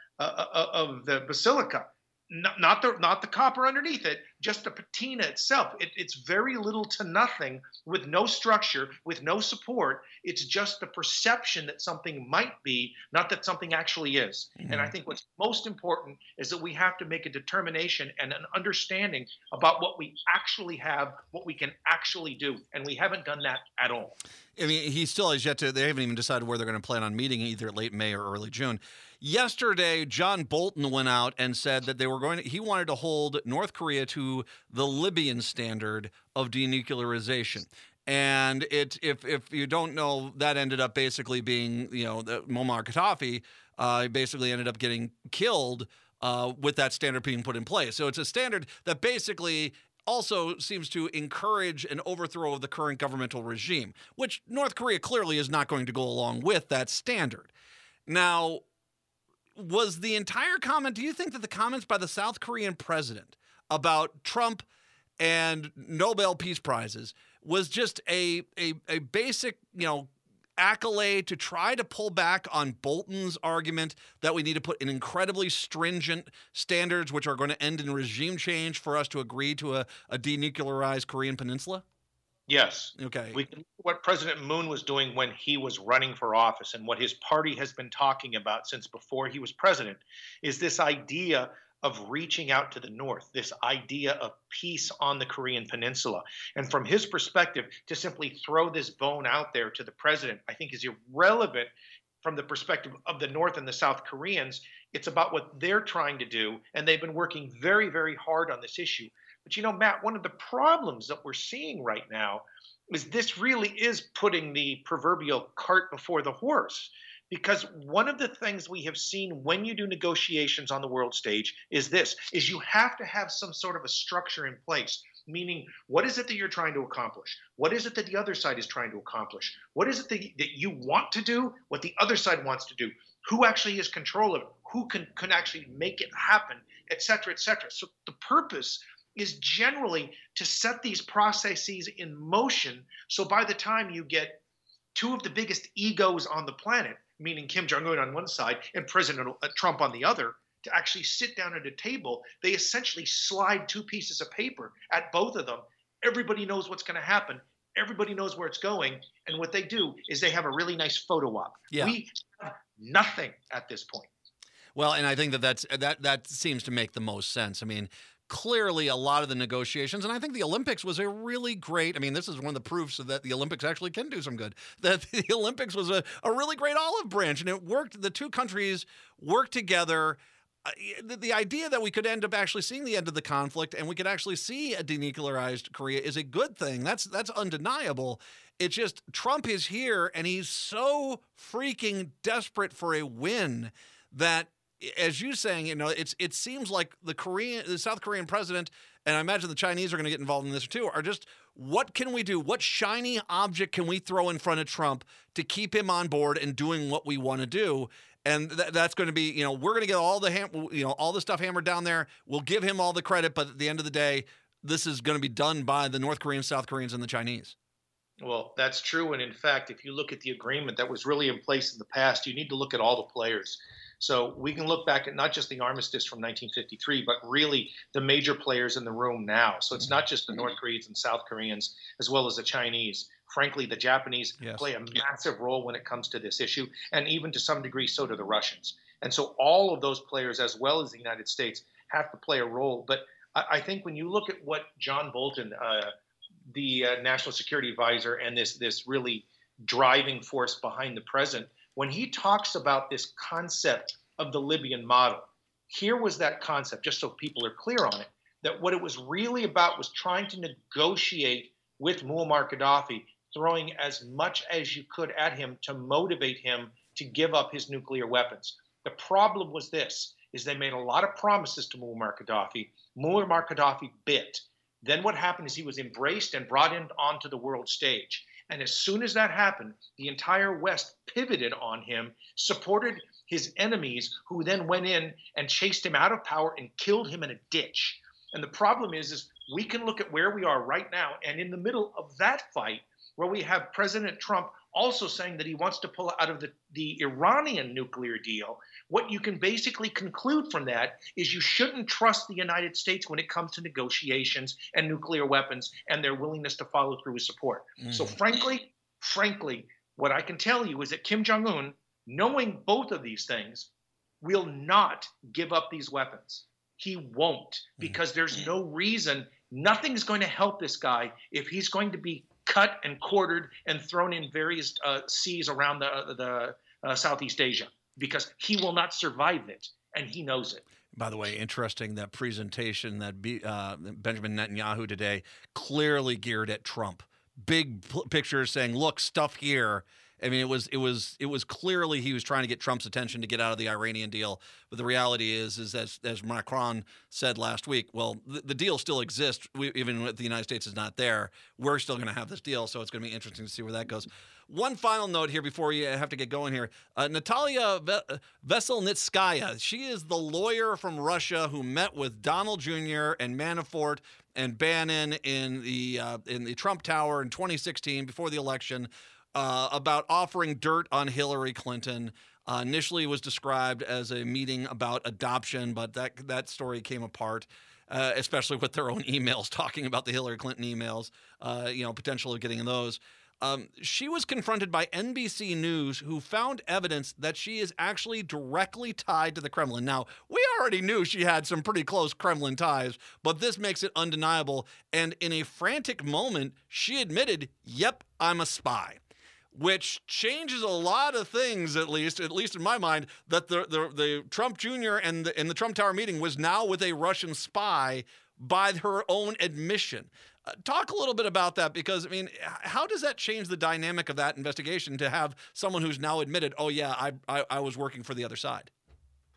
basilica. Not the copper underneath it, just the patina itself. It's very little to nothing, with no structure, with no support. It's just the perception that something might be, not that something actually is. Mm-hmm. And I think what's most important is that we have to make a determination and an understanding about what we actually have, what we can actually do. And we haven't done that at all. I mean, he still has yet to, they haven't even decided where they're going to plan on meeting, either late May or early June. Yesterday, John Bolton went out and said that he wanted to hold North Korea to the Libyan standard of denuclearization. And if you don't know, that ended up basically being, Muammar Gaddafi basically ended up getting killed with that standard being put in place. So it's a standard that basically also seems to encourage an overthrow of the current governmental regime, which North Korea clearly is not going to go along with that standard. Now, was the entire comment, do you think that the comments by the South Korean president about Trump and Nobel Peace Prizes was just a basic, accolade to try to pull back on Bolton's argument that we need to put in incredibly stringent standards which are going to end in regime change for us to agree to a denuclearized Korean peninsula? Yes. Okay. We can look at what President Moon was doing when he was running for office, and what his party has been talking about since before he was president, is this idea of reaching out to the North, this idea of peace on the Korean peninsula. And from his perspective, to simply throw this bone out there to the president, I think is irrelevant from the perspective of the North and the South Koreans. It's about what they're trying to do, and they've been working very, very hard on this issue. But Matt, one of the problems that we're seeing right now is this really is putting the proverbial cart before the horse. Because one of the things we have seen when you do negotiations on the world stage is you have to have some sort of a structure in place. meaning what is it that you're trying to accomplish? What is it that the other side is trying to accomplish? What is it that you want to do, what the other side wants to do? Who actually has control of it? Who can actually make it happen, et cetera, et cetera. So the purpose is generally to set these processes in motion, so by the time you get two of the biggest egos on the planet, meaning Kim Jong-un on one side and President Trump on the other, to actually sit down at a table, they essentially slide two pieces of paper at both of them. Everybody knows what's going to happen. Everybody knows where it's going. And what they do is they have a really nice photo op. Yeah. We have nothing at this point. Well, and I think that seems to make the most sense. I mean, clearly a lot of the negotiations, and I think the Olympics was a really great, I mean, this is one of the proofs that the Olympics actually can do some good, that the Olympics was a really great olive branch, and it worked. The two countries worked together. The idea that we could end up actually seeing the end of the conflict and we could actually see a denuclearized Korea is a good thing. That's undeniable. It's just Trump is here and he's so freaking desperate for a win that, as you're saying, it seems like the South Korean president, and I imagine the Chinese are going to get involved in this too, are just, what can we do? What shiny object can we throw in front of Trump to keep him on board and doing what we want to do? And that's going to be, we're going to get all the stuff hammered down there. We'll give him all the credit, but at the end of the day, this is going to be done by the North Koreans, South Koreans, and the Chinese. Well, that's true. And in fact, if you look at the agreement that was really in place in the past, you need to look at all the players. So we can look back at not just the armistice from 1953, but really the major players in the room now. So it's not just the North Koreans and South Koreans, as well as the Chinese. Frankly, the Japanese play a massive role when it comes to this issue, and even to some degree, so do the Russians. And so all of those players, as well as the United States, have to play a role. But I think when you look at what John Bolton, the National Security Advisor, and this really driving force behind the president, when he talks about this concept of the Libyan model, here was that concept, just so people are clear on it, that what it was really about was trying to negotiate with Muammar Gaddafi, throwing as much as you could at him to motivate him to give up his nuclear weapons. The problem was this, is they made a lot of promises to Muammar Gaddafi. Muammar Gaddafi bit. Then what happened is he was embraced and brought in onto the world stage. And as soon as that happened, the entire West pivoted on him, supported his enemies, who then went in and chased him out of power and killed him in a ditch. And the problem is we can look at where we are right now, and in the middle of that fight, where we have President Trump also saying that he wants to pull out of the Iranian nuclear deal, what you can basically conclude from that is you shouldn't trust the United States when it comes to negotiations and nuclear weapons and their willingness to follow through with support. So frankly, what I can tell you is that Kim Jong-un, knowing both of these things, will not give up these weapons. He won't, because there's no reason, nothing's going to help this guy if he's going to be cut and quartered and thrown in various seas around the Southeast Asia, because he will not survive it, and he knows it. By the way, interesting, that presentation that Benjamin Netanyahu today, clearly geared at Trump. Big pictures saying, look, stuff here. I mean, it was clearly he was trying to get Trump's attention to get out of the Iranian deal. But the reality is as Macron said last week, well, the deal still exists. Even if the United States is not there, we're still going to have this deal. So it's going to be interesting to see where that goes. One final note here before you have to get going here. Natalia Veselnitskaya, she is the lawyer from Russia who met with Donald Jr. and Manafort and Bannon in the Trump Tower in 2016 before the election. About offering dirt on Hillary Clinton. Initially was described as a meeting about adoption, but that story came apart, especially with their own emails talking about the Hillary Clinton emails, potential of getting those. She was confronted by NBC News, who found evidence that she is actually directly tied to the Kremlin. Now, we already knew she had some pretty close Kremlin ties, but this makes it undeniable. And in a frantic moment, she admitted, yep, I'm a spy. Which changes a lot of things, at least in my mind, that the Trump Jr. and the Trump Tower meeting was now with a Russian spy by her own admission. Talk a little bit about that, because, I mean, how does that change the dynamic of that investigation to have someone who's now admitted, oh, yeah, I was working for the other side?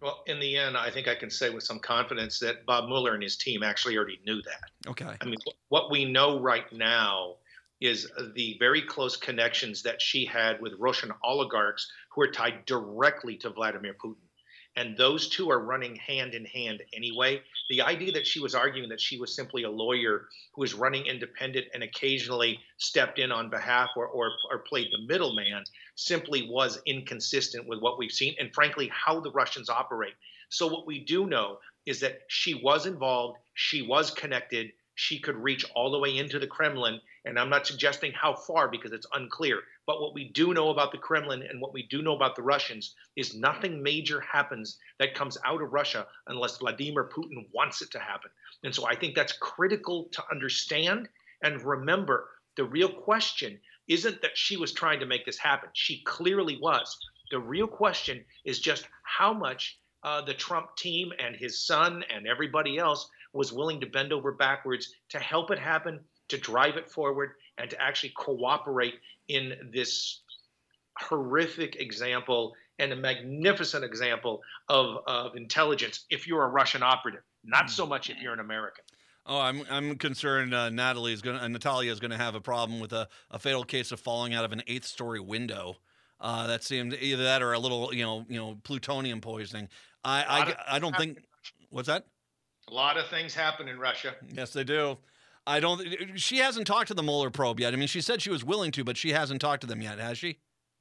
Well, in the end, I think I can say with some confidence that Bob Mueller and his team actually already knew that. Okay. I mean, what we know right now is the very close connections that she had with Russian oligarchs who are tied directly to Vladimir Putin. And those two are running hand in hand anyway. The idea that she was arguing that she was simply a lawyer who was running independent and occasionally stepped in on behalf or played the middleman simply was inconsistent with what we've seen and, frankly, how the Russians operate. So what we do know is that she was involved, she was connected, she could reach all the way into the Kremlin. And I'm not suggesting how far because it's unclear. But what we do know about the Kremlin and what we do know about the Russians is nothing major happens that comes out of Russia unless Vladimir Putin wants it to happen. And so I think that's critical to understand. And remember, the real question isn't that she was trying to make this happen. She clearly was. The real question is just how much the Trump team and his son and everybody else was willing to bend over backwards to help it happen, to drive it forward, and to actually cooperate in this horrific example and a magnificent example of intelligence if you're a Russian operative, not so much if you're an American. Oh, I'm concerned Natalia is going to have a problem with a fatal case of falling out of an 8th-story window. That seemed either that or a little, plutonium poisoning. I don't think. What's that? A lot of things happen in Russia. Yes, they do. She hasn't talked to the Mueller probe yet. I mean, she said she was willing to, but she hasn't talked to them yet, has she?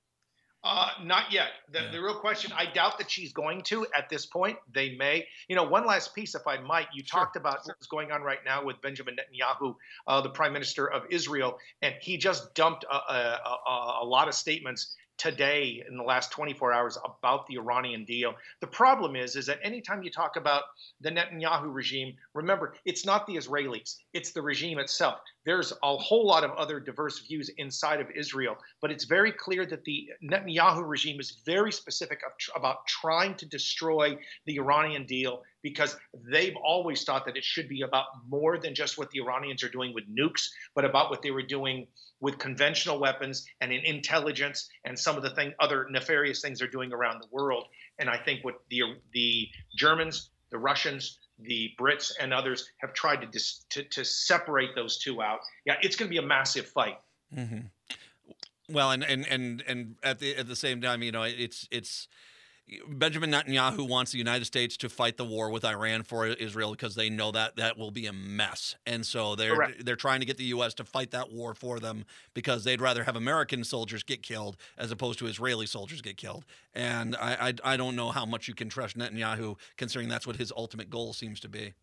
Not yet. The real question, I doubt that she's going to at this point. They may. One last piece, if I might. You talked about what's going on right now with Benjamin Netanyahu, the Prime Minister of Israel, and he just dumped a lot of statements today in the last 24 hours about the Iranian deal. The problem is that anytime you talk about the Netanyahu regime, remember, it's not the Israelis, it's the regime itself. There's a whole lot of other diverse views inside of Israel, but it's very clear that the Netanyahu regime is very specific about trying to destroy the Iranian deal because they've always thought that it should be about more than just what the Iranians are doing with nukes, but about what they were doing with conventional weapons and in intelligence and some of the other nefarious things they're doing around the world. And I think what the Germans, the Russians, the Brits, and others have tried to separate those two out. Yeah, it's going to be a massive fight. Mm-hmm. Well, and at the same time, it's Benjamin Netanyahu wants the United States to fight the war with Iran for Israel because they know that will be a mess. And so they're trying to get the U.S. to fight that war for them because they'd rather have American soldiers get killed as opposed to Israeli soldiers get killed. And I don't know how much you can trust Netanyahu considering that's what his ultimate goal seems to be.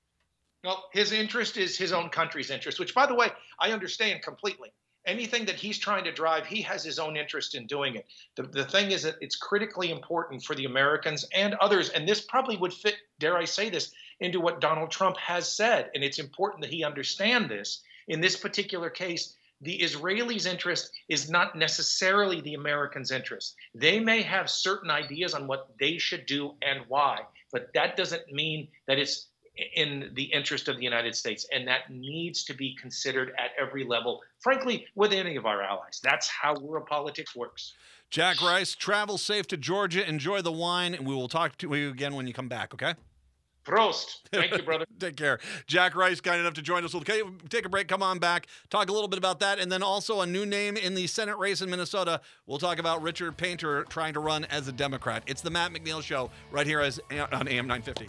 Well, his interest is his own country's interest, which, by the way, I understand completely. Anything that he's trying to drive, he has his own interest in doing it. The thing is that it's critically important for the Americans and others, and this probably would fit, dare I say this, into what Donald Trump has said, and it's important that he understand this. In this particular case, the Israelis' interest is not necessarily the Americans' interest. They may have certain ideas on what they should do and why, but that doesn't mean that it's in the interest of the United States, and that needs to be considered at every level, frankly, with any of our allies. That's how world politics works. Jack Rice, travel safe to Georgia, enjoy the wine, and we will talk to you again when you come back, okay? Prost. Thank you, brother. Take care. Jack Rice, kind enough to join us. We'll take a break, come on back, talk a little bit about that, and then also a new name in the Senate race in Minnesota. We'll talk about Richard Painter trying to run as a Democrat. It's the Matt McNeil Show right here on AM 950.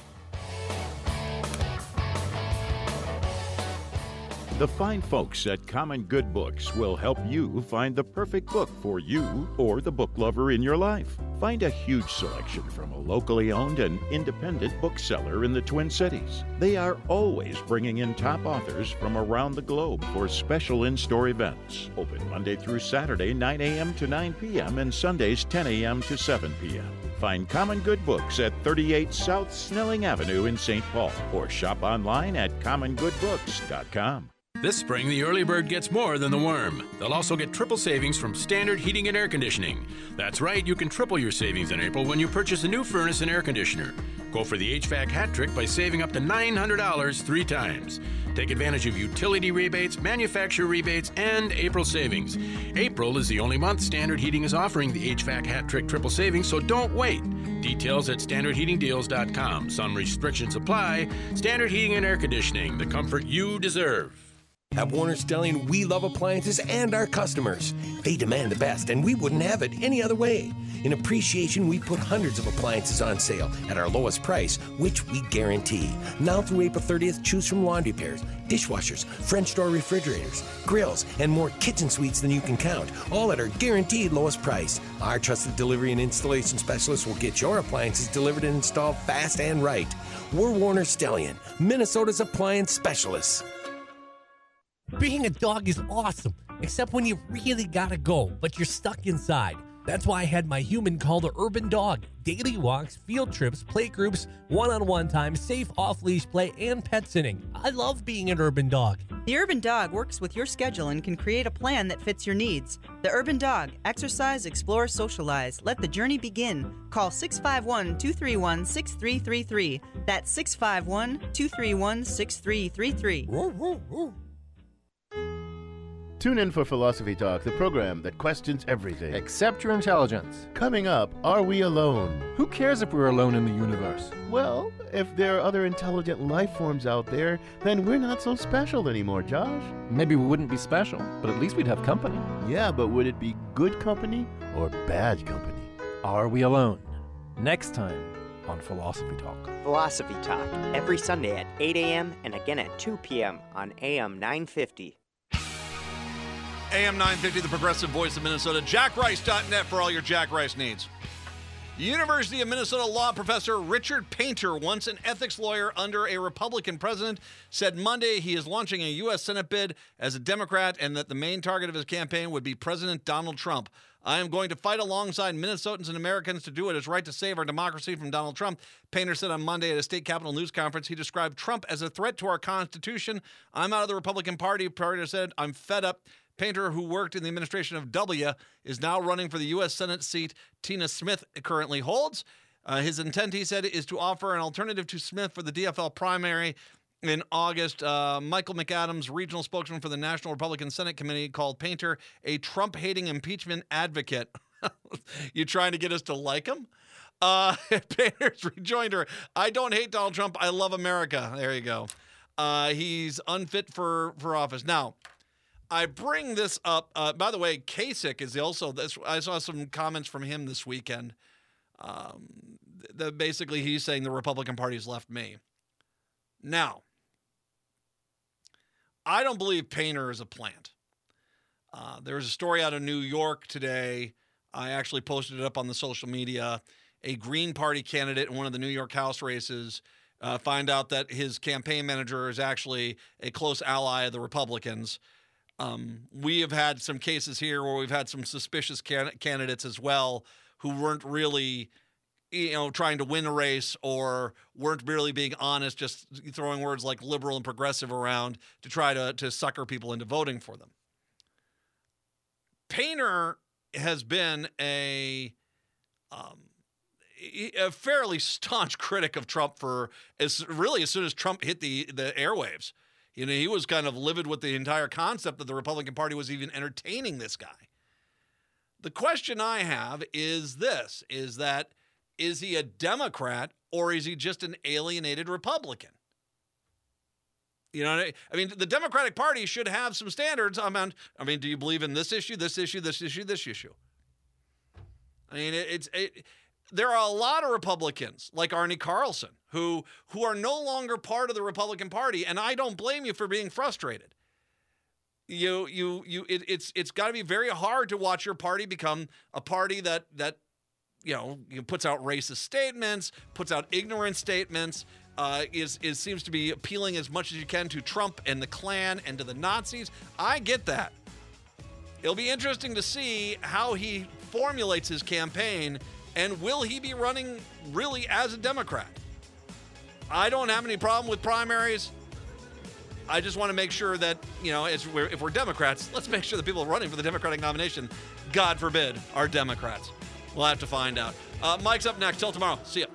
The fine folks at Common Good Books will help you find the perfect book for you or the book lover in your life. Find a huge selection from a locally owned and independent bookseller in the Twin Cities. They are always bringing in top authors from around the globe for special in-store events. Open Monday through Saturday, 9 a.m. to 9 p.m. and Sundays, 10 a.m. to 7 p.m. Find Common Good Books at 38 South Snelling Avenue in St. Paul or shop online at commongoodbooks.com. This spring, the early bird gets more than the worm. They'll also get triple savings from Standard Heating and Air Conditioning. That's right, you can triple your savings in April when you purchase a new furnace and air conditioner. Go for the HVAC hat trick by saving up to $900 3 times. Take advantage of utility rebates, manufacturer rebates, and April savings. April is the only month Standard Heating is offering the HVAC hat trick triple savings, so don't wait. Details at standardheatingdeals.com. Some restrictions apply. Standard Heating and Air Conditioning, the comfort you deserve. At Warner Stellian, we love appliances and our customers. They demand the best, and we wouldn't have it any other way. In appreciation, we put hundreds of appliances on sale at our lowest price, which we guarantee. Now through April 30th, choose from laundry pairs, dishwashers, French door refrigerators, grills, and more kitchen suites than you can count, all at our guaranteed lowest price. Our trusted delivery and installation specialists will get your appliances delivered and installed fast and right. We're Warner Stellian, Minnesota's appliance specialists. Being a dog is awesome, except when you really gotta go, but you're stuck inside. That's why I had my human called the Urban Dog. Daily walks, field trips, play groups, one-on-one time, safe off-leash play, and pet sitting. I love being an Urban Dog. The Urban Dog works with your schedule and can create a plan that fits your needs. The Urban Dog. Exercise, explore, socialize. Let the journey begin. Call 651-231-6333. That's 651-231-6333. Tune in for Philosophy Talk, the program that questions everything. Except your intelligence. Coming up, are we alone? Who cares if we're alone in the universe? Well, if there are other intelligent life forms out there, then we're not so special anymore, Josh. Maybe we wouldn't be special, but at least we'd have company. Yeah, but would it be good company or bad company? Are we alone? Next time on Philosophy Talk. Philosophy Talk, every Sunday at 8 a.m. and again at 2 p.m. on AM 950. AM 950, the progressive voice of Minnesota. JackRice.net for all your Jack Rice needs. University of Minnesota law professor Richard Painter, once an ethics lawyer under a Republican president, said Monday he is launching a U.S. Senate bid as a Democrat and that the main target of his campaign would be President Donald Trump. I am going to fight alongside Minnesotans and Americans to do what is right to save our democracy from Donald Trump, Painter said on Monday at a state capitol news conference. He described Trump as a threat to our Constitution. I'm out of the Republican Party, Painter said. I'm fed up. Painter, who worked in the administration of W., is now running for the U.S. Senate seat Tina Smith currently holds. His intent, he said, is to offer an alternative to Smith for the DFL primary in August. Michael McAdams, regional spokesman for the National Republican Senate Committee, called Painter a Trump-hating impeachment advocate. You trying to get us to like him? Painter's rejoined her, I don't hate Donald Trump. I love America. There you go. He's unfit for office. Now, I bring this up. By the way, Kasich is also this. I saw some comments from him this weekend. Basically, he's saying the Republican Party's left me. Now, I don't believe Painter is a plant. There was a story out of New York today. I actually posted it up on the social media. A Green Party candidate in one of the New York House races find out that his campaign manager is actually a close ally of the Republicans. We have had some cases here where we've had some suspicious candidates as well who weren't really, trying to win a race or weren't really being honest, just throwing words like liberal and progressive around to try to sucker people into voting for them. Painter has been a fairly staunch critic of Trump for as soon as Trump hit the airwaves. He was kind of livid with the entire concept that the Republican Party was even entertaining this guy. The question I have is this, is he a Democrat or is he just an alienated Republican? I mean, the Democratic Party should have some standards. I mean, do you believe in this issue, this issue, this issue, this issue? I mean, there are a lot of Republicans like Arnie Carlson who are no longer part of the Republican Party, and I don't blame you for being frustrated. It's got to be very hard to watch your party become a party that puts out racist statements, puts out ignorant statements, seems to be appealing as much as you can to Trump and the Klan and to the Nazis. I get that. It'll be interesting to see how he formulates his campaign. And will he be running really as a Democrat? I don't have any problem with primaries. I just want to make sure that, if we're Democrats, let's make sure the people running for the Democratic nomination, God forbid, are Democrats. We'll have to find out. Mike's up next. Till tomorrow. See ya.